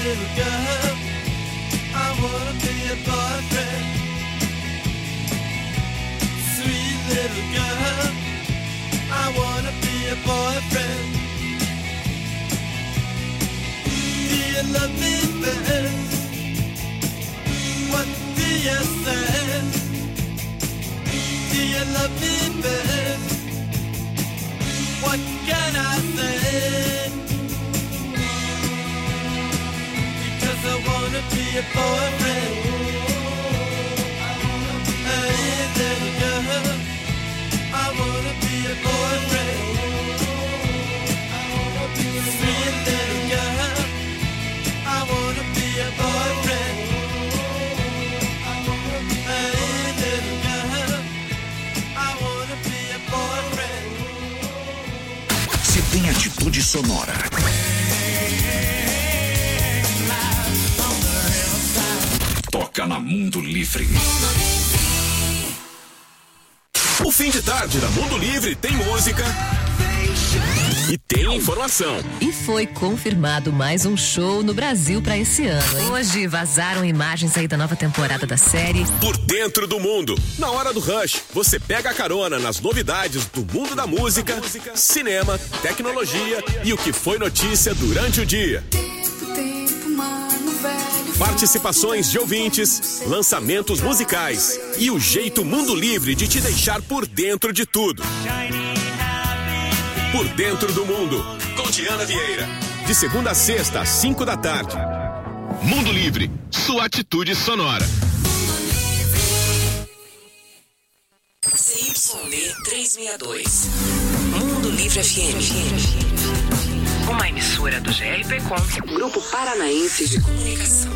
little girl, I wanna be your boyfriend. Sweet little girl, I wanna be your boyfriend. Do you love me best? What do you say? Do you love me best? What can I say? Because I wanna be your boyfriend. Hey little girl, I wanna be your boyfriend. Sweet little girl, I wanna be your boyfriend. Hey little girl, I wanna be your boyfriend. Se tem atitude sonora, toca na Mundo Livre. O fim de tarde da Mundo Livre tem música e tem informação. E foi confirmado mais um show no Brasil pra esse ano, hein? Hoje vazaram imagens aí da nova temporada da série Por Dentro do Mundo. Na hora do Rush, você pega a carona nas novidades do mundo da música, cinema, tecnologia e o que foi notícia durante o dia. Participações de ouvintes, lançamentos musicais e o jeito Mundo Livre de te deixar por dentro de tudo. Por Dentro do Mundo, com Diana Vieira. De segunda a sexta, às 5 da tarde. Mundo Livre, sua atitude sonora. CYD 362. Mundo Livre FM. Uma emissora do GRPcom, Grupo Paranaense de Comunicação.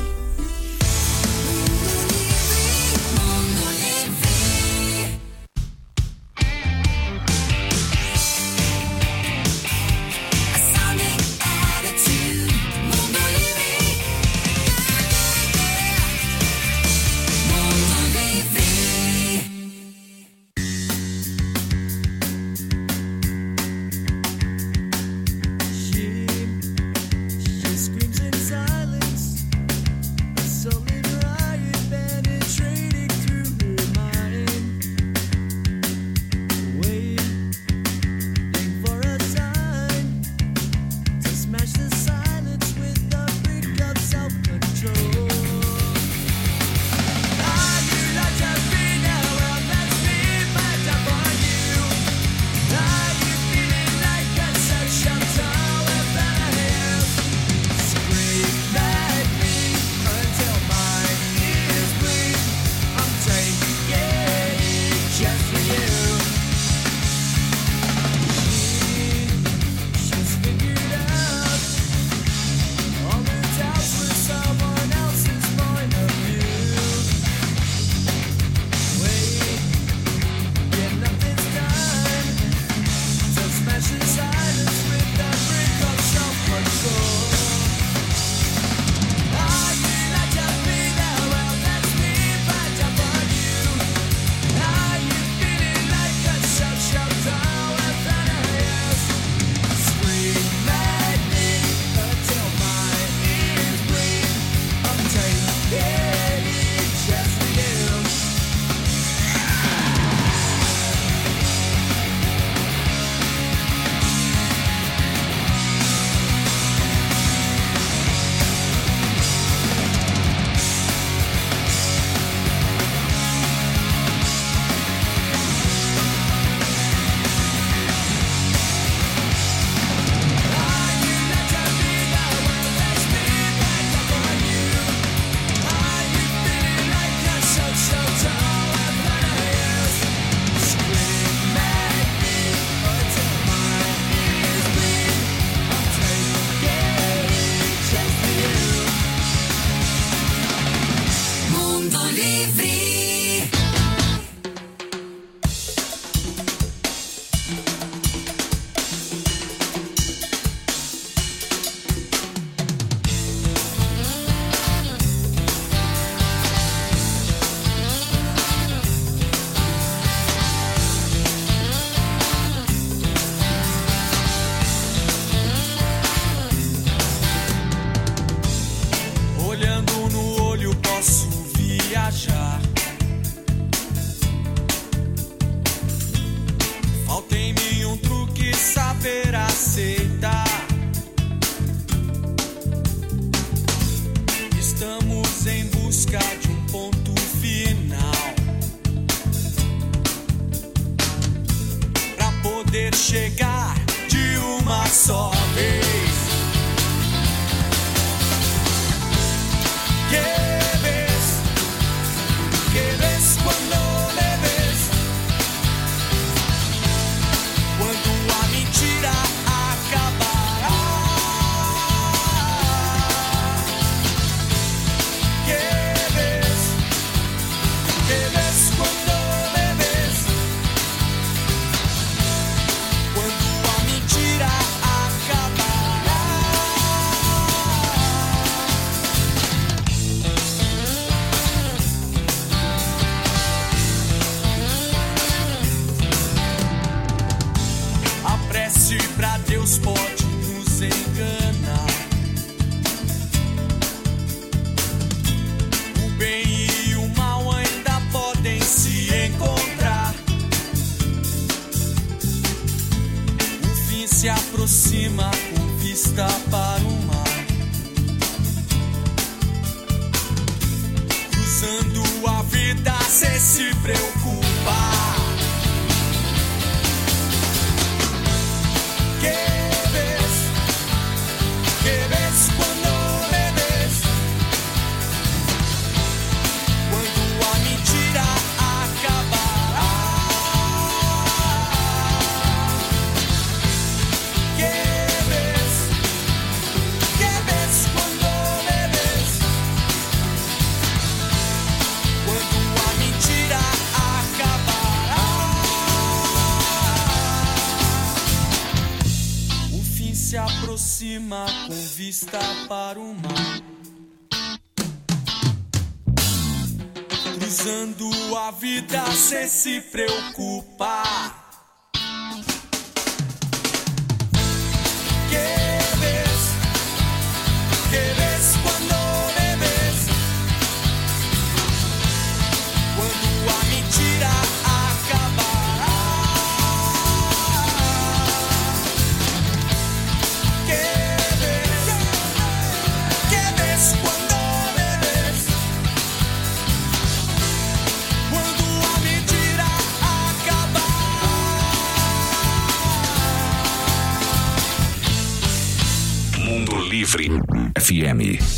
vista para o mar, cruzando a vida sem se preocupar. Que ves cuando me ves, quando a mentira acabará. Que ves quando me ves, quando a mentira acabará. O fim se aproxima com vista para o mar, cruzando a vida sem se preocupar. Que ves quando me ves, quando a mentira acabará. Que ves quando me ves, quando a mentira acabar. Mundo Livre FM.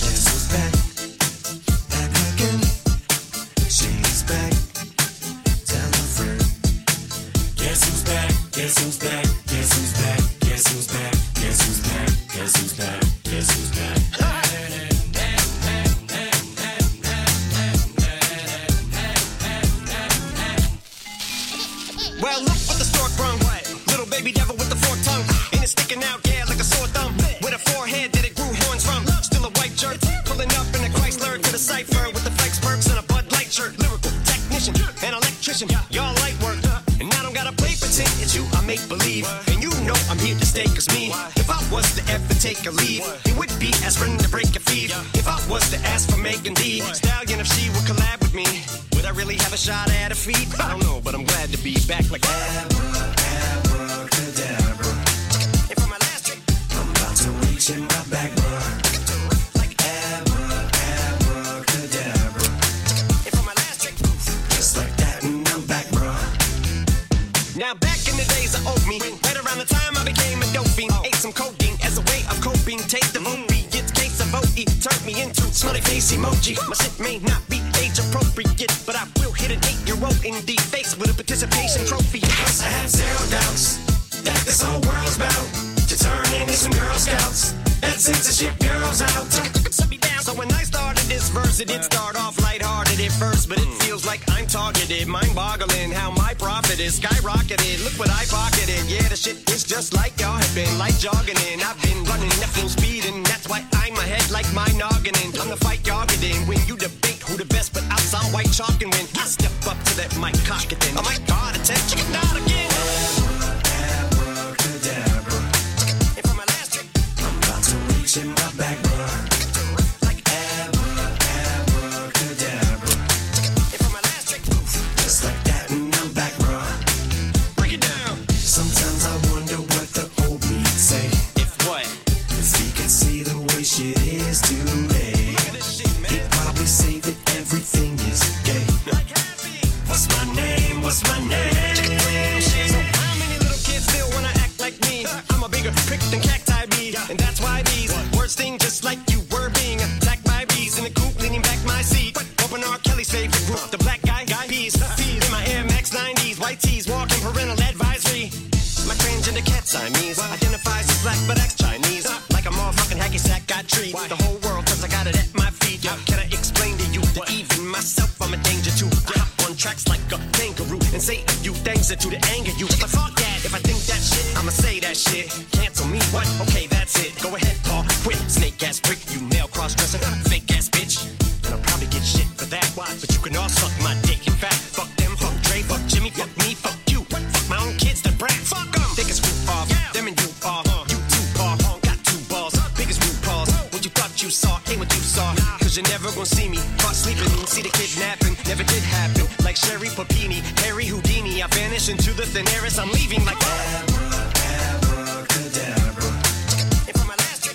Well, look what the stork brung. Little baby devil with the forked tongue. And it's sticking out, yeah, like a sore thumb. With a forehead that it grew horns from. Still a white jerk. Pulling up in a Chrysler to the cipher with the flex perks and a Bud Light shirt. Lyrical technician, an electrician. Y'all light work. And I don't gotta play pretend. It's you, I make believe. And you know I'm here to stay, cause me, if I was to ever take a leave, it would be aspirin to break a fever. If I was to ask for Megan D Stallion, if she would collab with me, would I really have a shot at her feet? I don't know, but I'm glad to be back like abracadabra. And for my last trick, I'm about to reach in my back, bro. Like abracadabra. And for my last trick, just like that, and I'm back, bro. Now back in the days of old me, right around the time I became a dope fiend, ate some codeine as a way of coping. Take the movie, it's case of OE, turned me into smiley face emoji. My shit may not be age appropriate, but I will hit an 8-year-old in the face with a participation trophy. Plus I have zero doubts that this whole world's about to turn into some Girl Scouts and censorship girls out. So when I started this verse, it did start off lighthearted at first, but it feels like I'm targeted. Mind-boggling how my profit is skyrocketed. Look what I pocketed. Yeah, the shit is just like y'all have been, like jogging in. I've been running at full speed, and that's why I'm ahead like my noggin. I'm the fight y'all get in when you debate who the best, but outside white chalk, and when I step up to that mic, cock it then. Oh my God, attempt chicken out again. Abracadabra. And for my last trick, I'm about to reach in my back, bro. Like abracadabra. And for my last trick, just like that, and I'm back, bro. Break it down. Sometimes I wonder what the old me'd say. If what? If he could see the way shit is today, he'd probably say that everything is gay. What's my name? What's my name? So how many little kids still wanna act like me? I'm a bigger prick than cacti bee, and that's why these words sting just like you were being attacked by bees in the coop, leaning back my seat. Open R. Kelly's favorite group, the black guy peas. In my Air Max 90s, white tees, walking parental advisory. My transgender cat Siamese identifies as black but acts Chinese. Like a motherfucking hacky sack, got treat the whole world cause I got it at my feet. Can I explain to you that even myself I'm a danger to? I hop on tracks like a kangaroo and say a few things that to the anger you. But fuck that, if I think that shit, I'ma say that shit. Cancel me, what? Okay, that's it. Go ahead, Paul, quit. Snake ass prick, you male cross-dresser, fake ass bitch. And I'll probably get shit for that. But you can all suck my dick. In fact, fuck them, fuck Dre, fuck Jimmy, fuck me, fuck you. Fuck my own kids, the brat. Fuck them. They can screw off. Them and you are. You too, Paul. Got two balls. Biggest root paws. What you thought you saw ain't what you saw. Cause you're never gonna see me caught sleeping. See the kidnapping. Never did happen. Like Sherry Papini, Harry Houdini. I vanish into the thin air as I'm leaving like abracadabra. And for my last trick,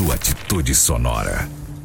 sua atitude sonora.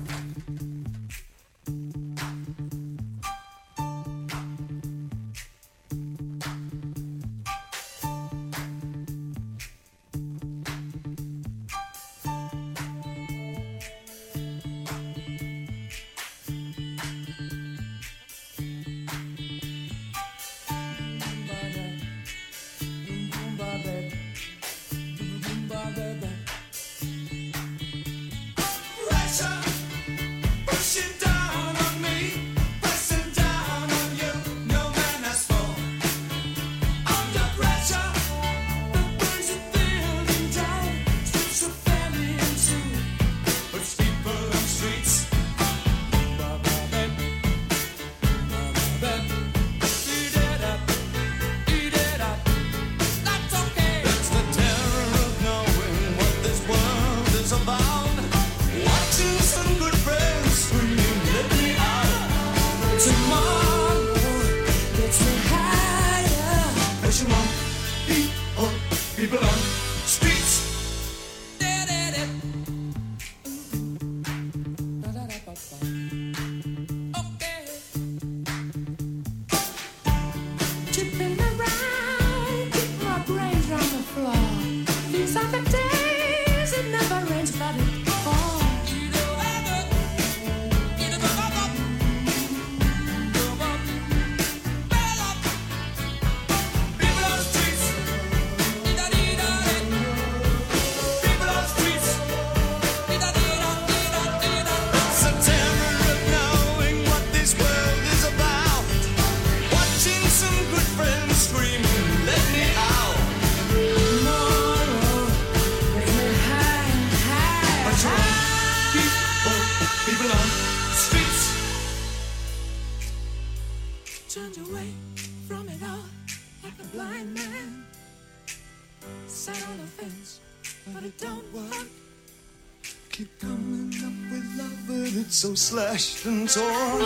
So slashed and torn.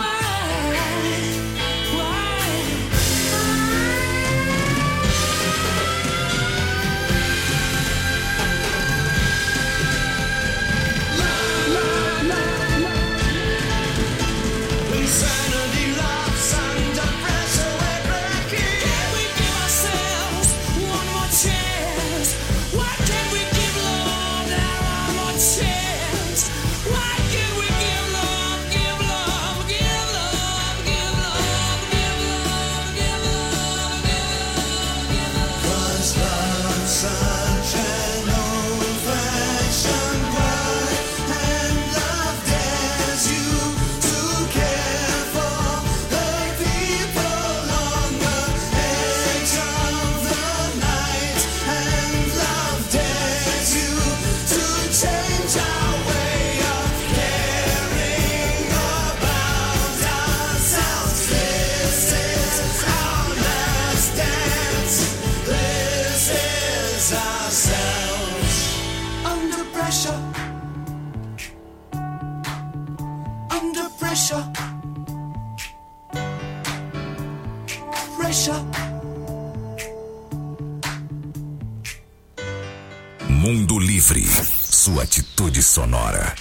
Mundo Livre, sua atitude sonora.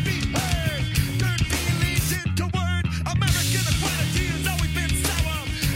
American equality has always been sour.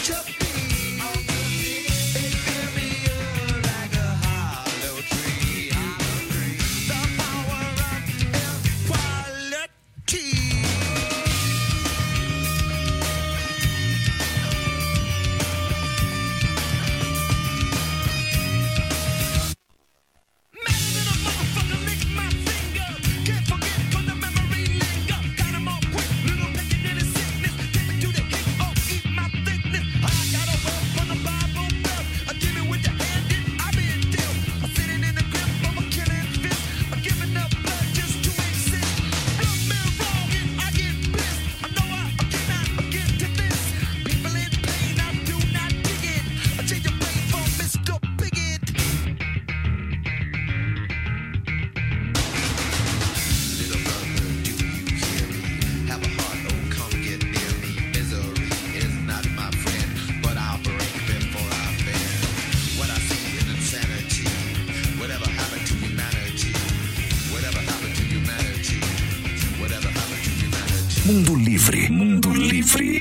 Mundo Livre. Mundo Livre.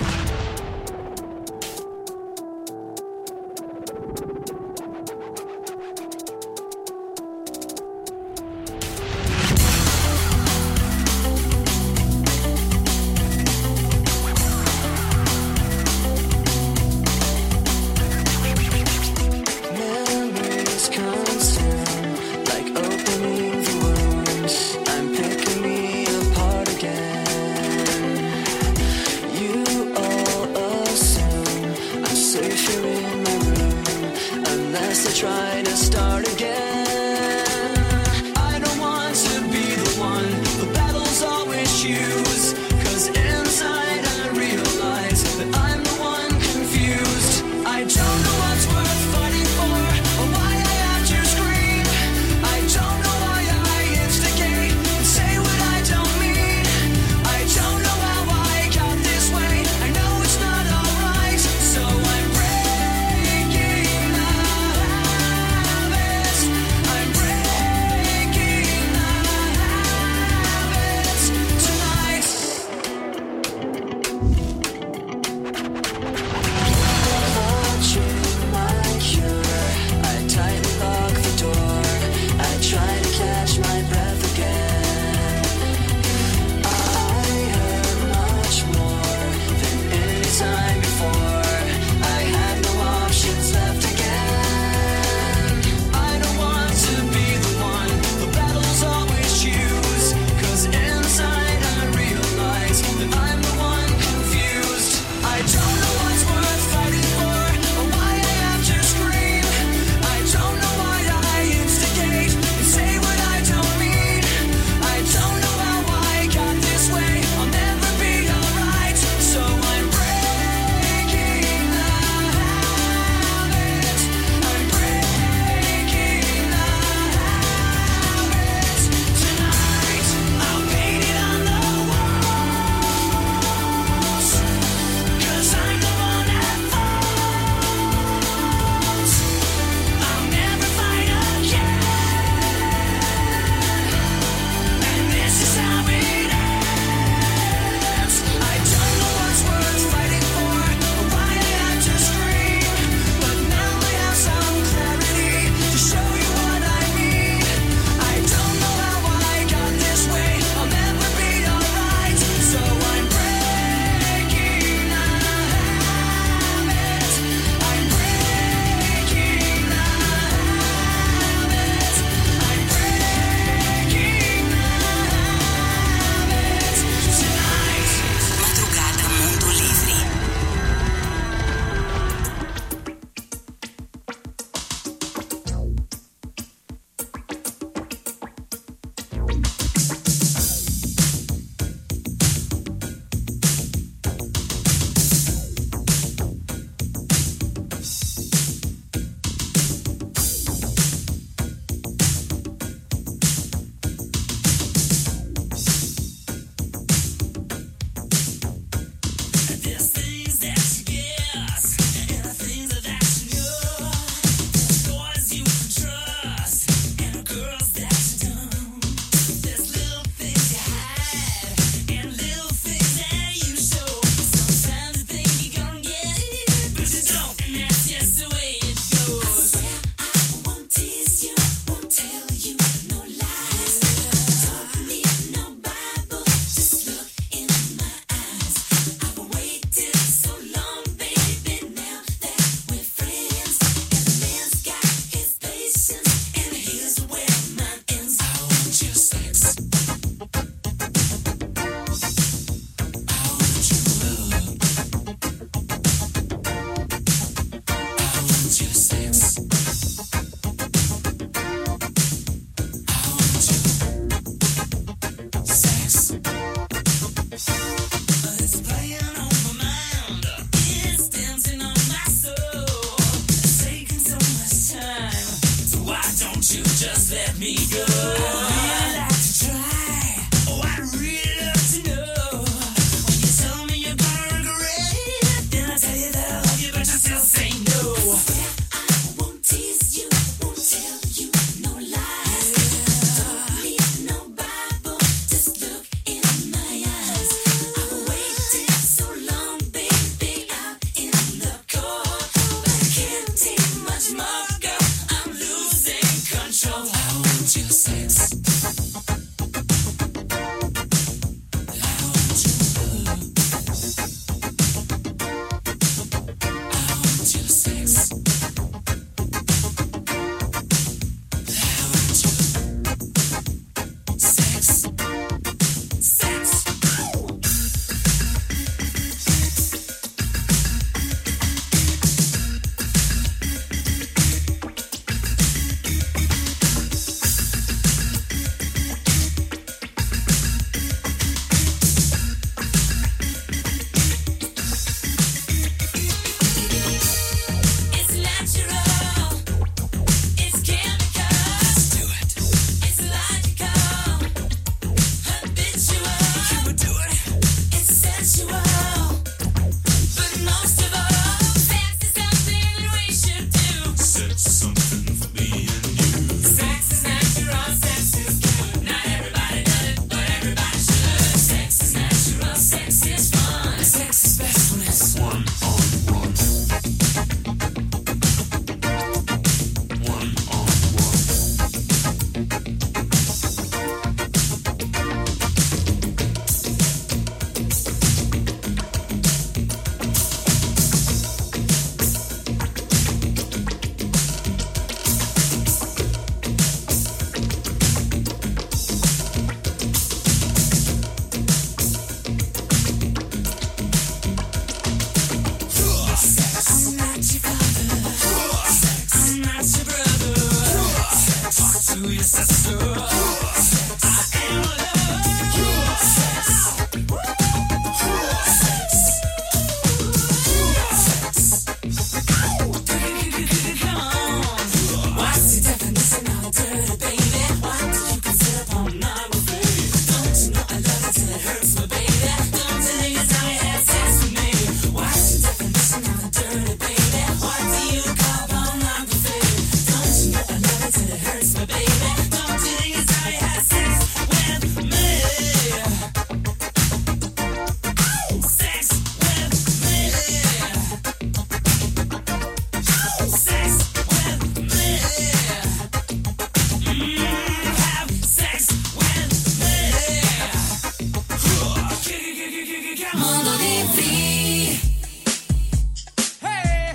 Mundo Livre. Hey.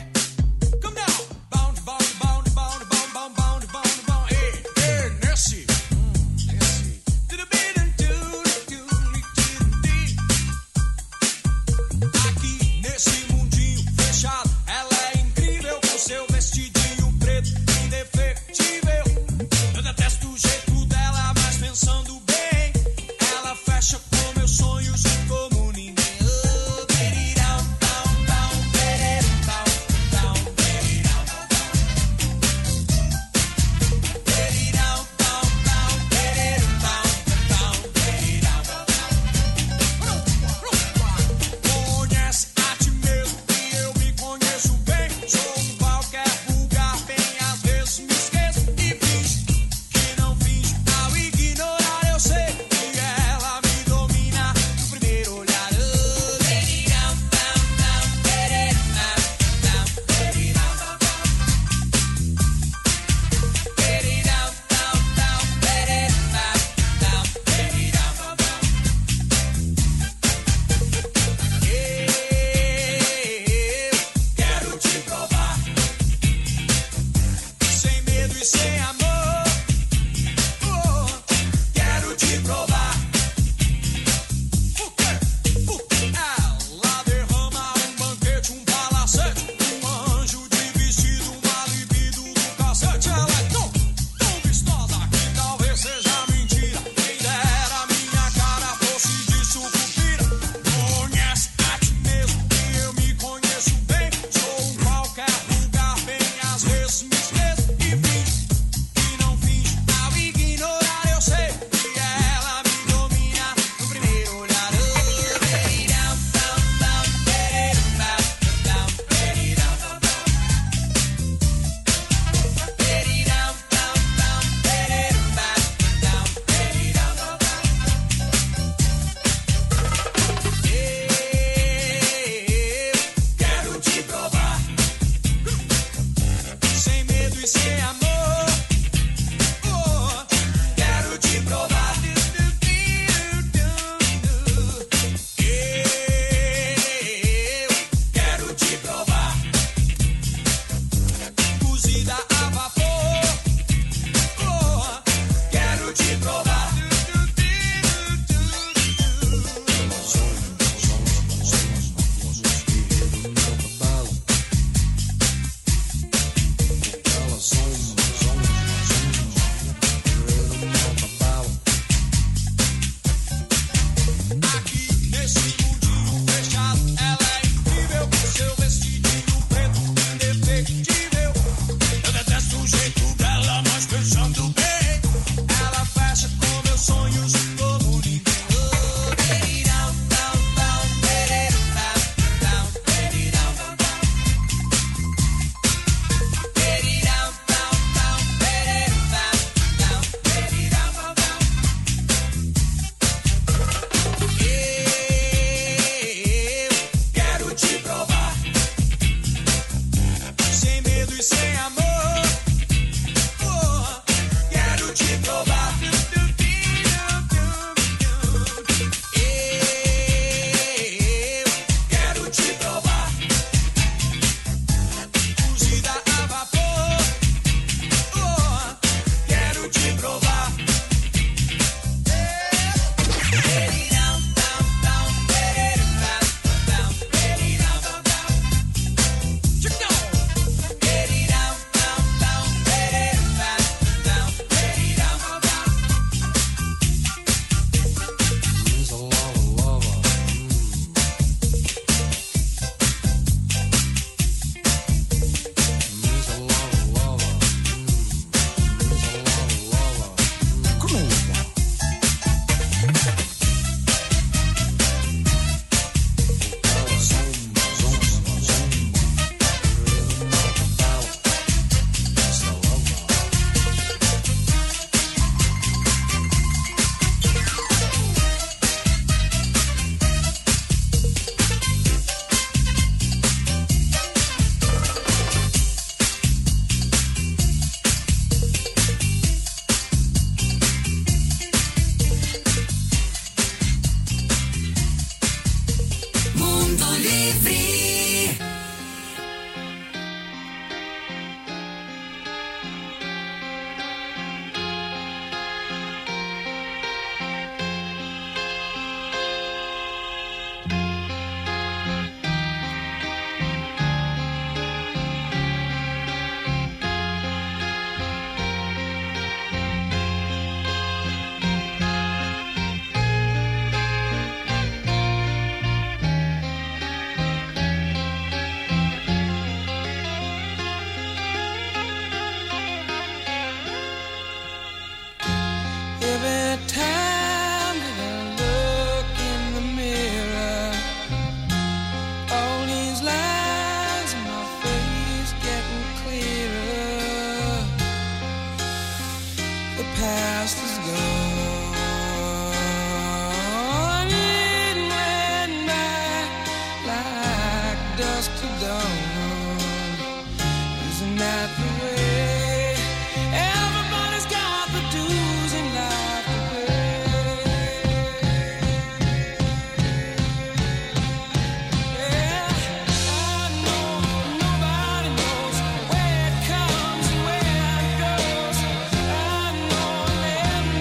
past is gone. It went by like dusk to dawn. Isn't that the way? Everybody's got the dues in life to pay. Yeah, I know nobody knows where it comes and where it goes. I know that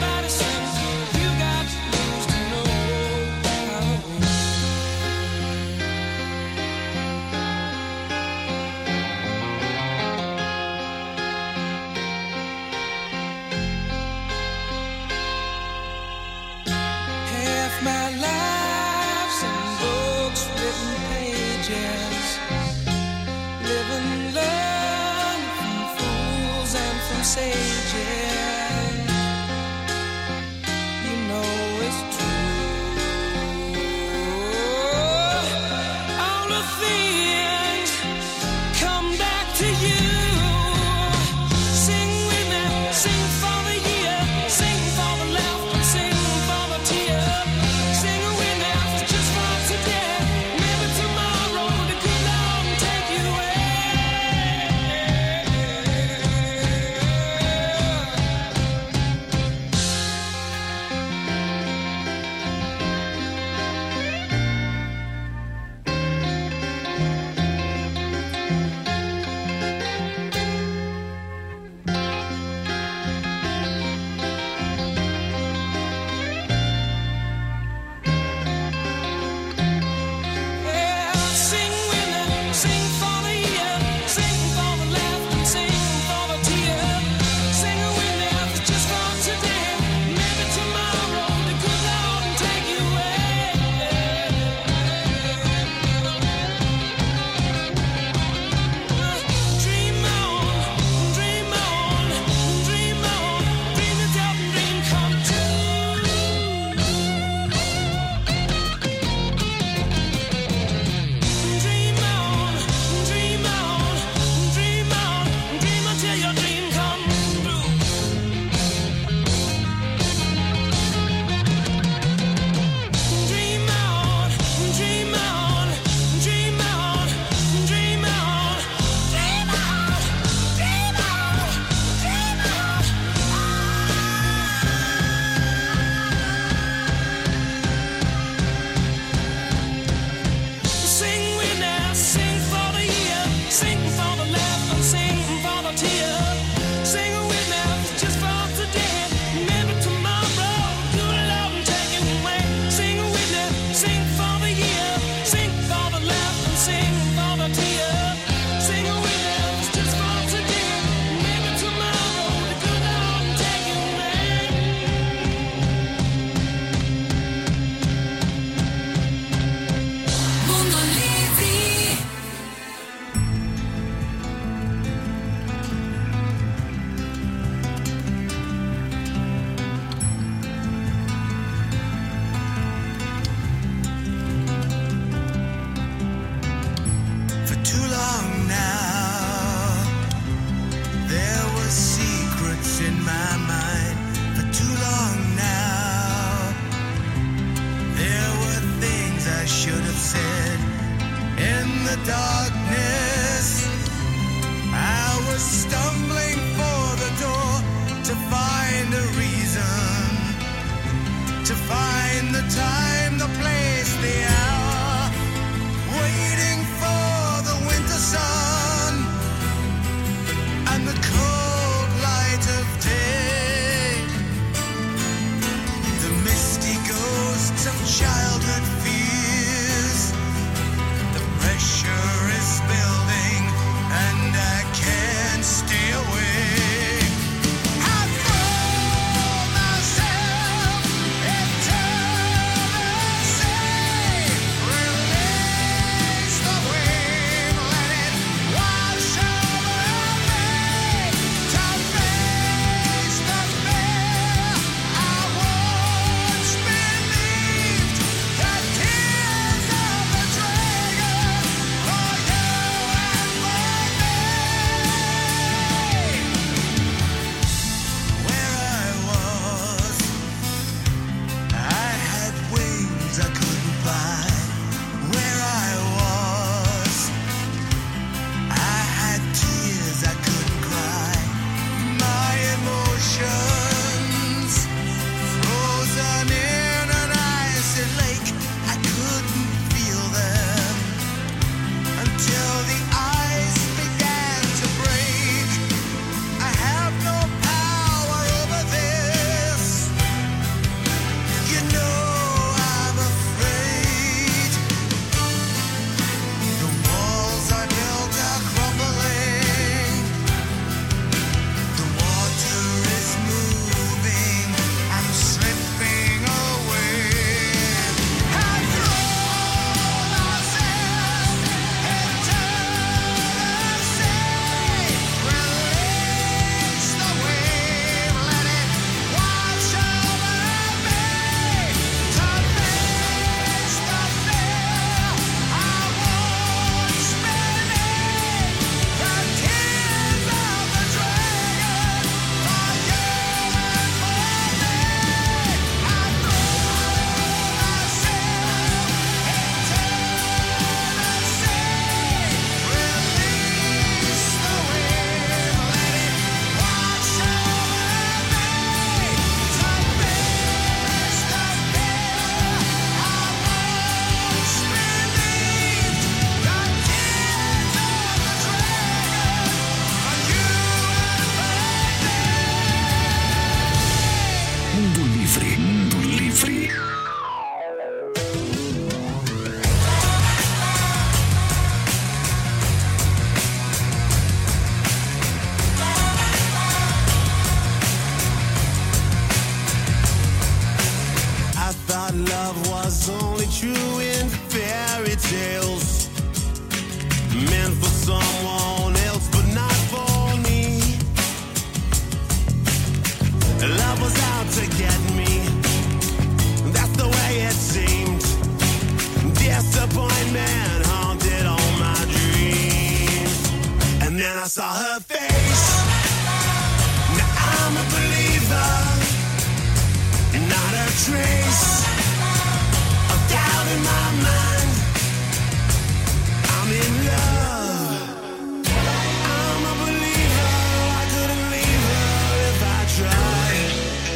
And then I saw her face. Now I'm a believer. Not a trace of doubt in my mind. I'm in love. I'm a believer. I couldn't leave her if I tried.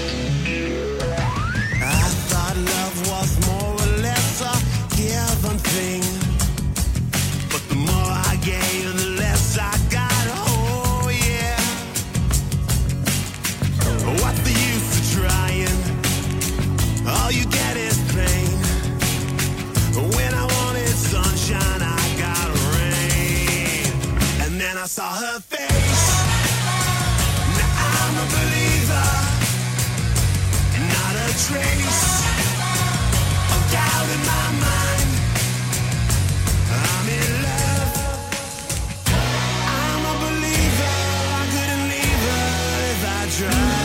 I thought love was more or less a given thing. But the more I gave, the less I got. Oh yeah. What's the use of trying? All you get is pain. When I wanted sunshine, I got rain. And then I saw her face. Now I'm a believer. Not a trace of doubt in my mind. I'm in love. I'm a believer. I couldn't leave her if I tried.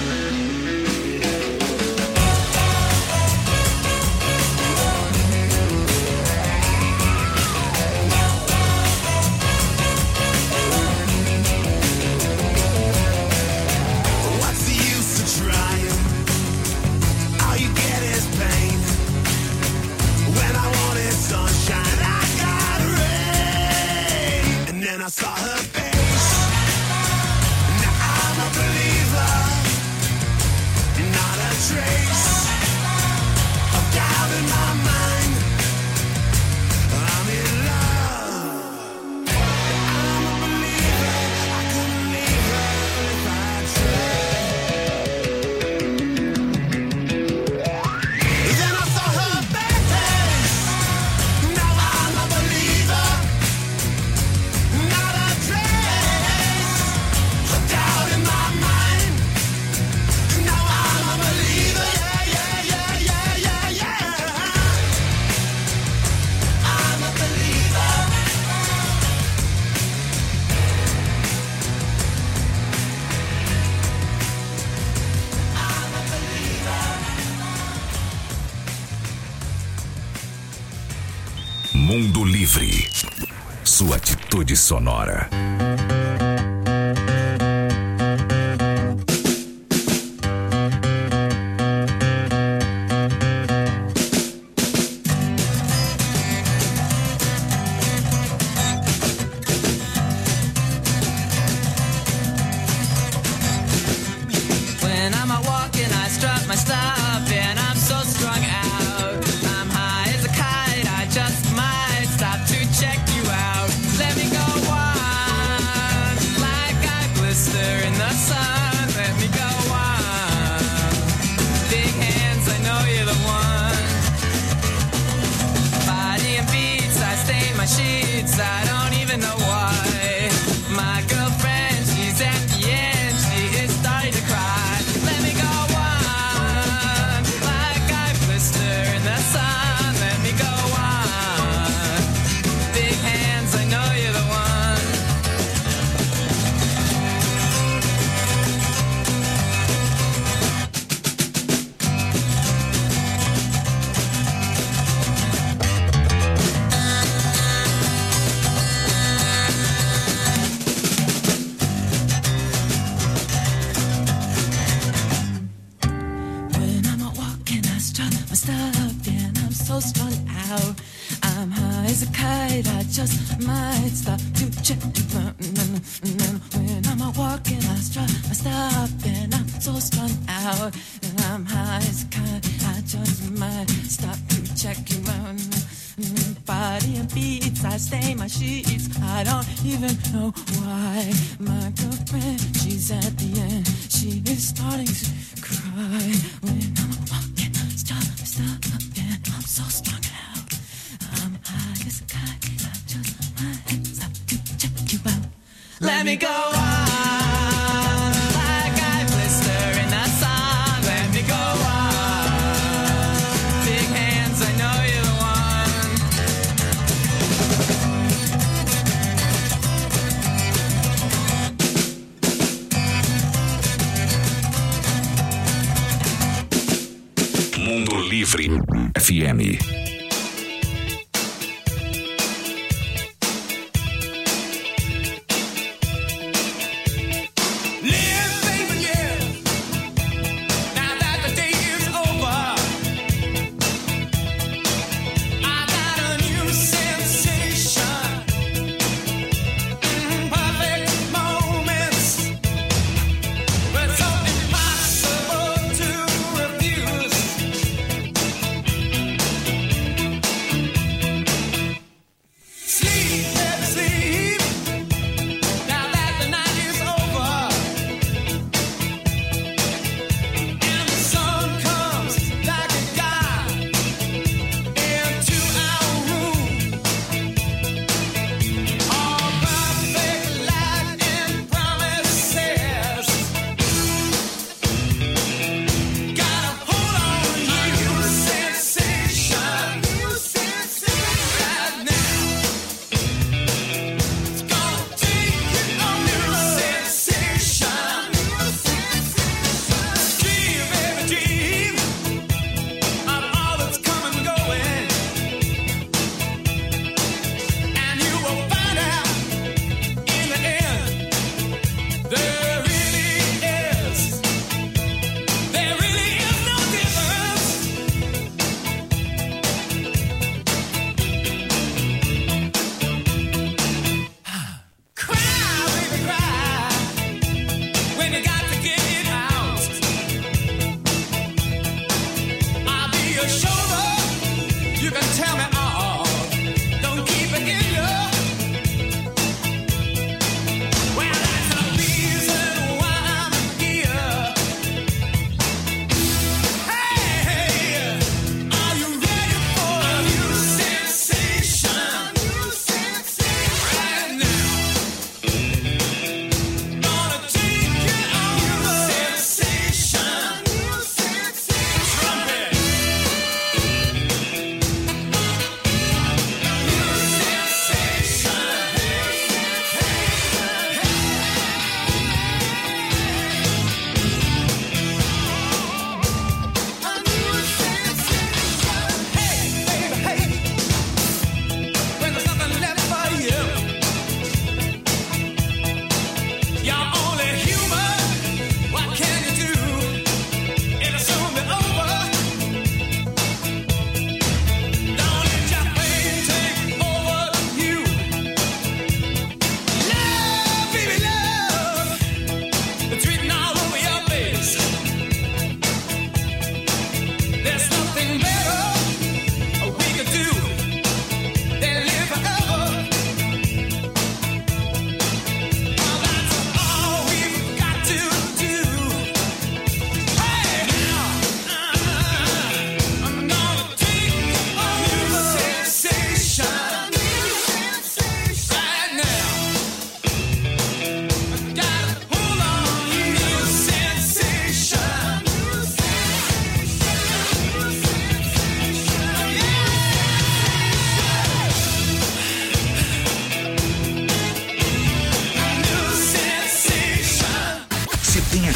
I saw her face. Now I'm a believer. Not a trace of doubt in my mind. I'm in love. I'm a believer. I couldn't leave her if I tried. Then I saw her face. Now I'm a believer. Not a trace of doubt in my mind. Now I'm a believer. Yeah, yeah, yeah, yeah, yeah, yeah. I'm a believer. I'm a believer. Mundo Livre. Sua atitude sonora. When I'm out walking, I strut my stuff, and I'm so strung out. I'm high as a kite, I just might stop to check you out. Let me go on, like I blister in the sun. Let me go on. Big hands, I know you're the one. Body and beats, I stain my sheets, I don't even know why. My girlfriend, she's at the end, she is starting to cry. Let me go on, like I blister in the sun. Let me go on. Big hands, I know you're the one. When I'm out walking, I strut my stuff, and I'm so strung out. I'm high as a kite, I just might stop to check you out. When I'm out walking, I strut my stuff, and I'm so strung out. And I'm high as a kite, I just might stop to check you out. Body and beats, I stain my sheets, I don't even know why. My girlfriend, she's at the end, she is starting to cry. When I'm walking, stop, and I'm so strung out. I'm high as a kite, I just might stop to check you out. Let me go on, like I blister in the sun. Let me go on. Big hands, I know you're the one. Mundo Livre FM.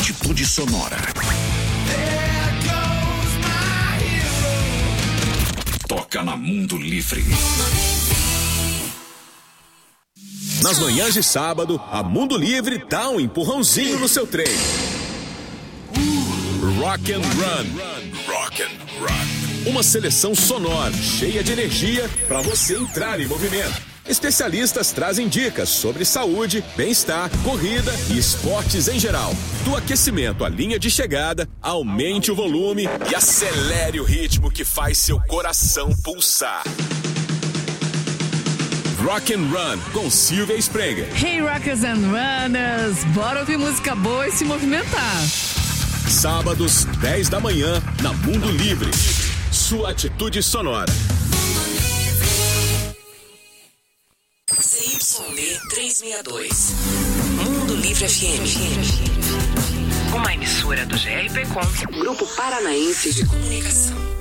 atitude sonora. Toca na Mundo Livre. Nas manhãs de sábado, a Mundo Livre dá um empurrãozinho no seu trem. Rock and Run. Rock and Run. Uma seleção sonora, cheia de energia para você entrar em movimento. Especialistas trazem dicas sobre saúde, bem-estar, corrida e esportes em geral. Do aquecimento à linha de chegada, aumente o volume e acelere o ritmo que faz seu coração pulsar. Rock and Run com Silvia Sprenger. Hey Rockers and Runners, bora ouvir música boa e se movimentar. Sábados, 10 da manhã, na Mundo Livre. Sua atitude sonora. ZYD 362. Mundo Livre FM. Uma emissora do GRP Com, Grupo Paranaense de Comunicação.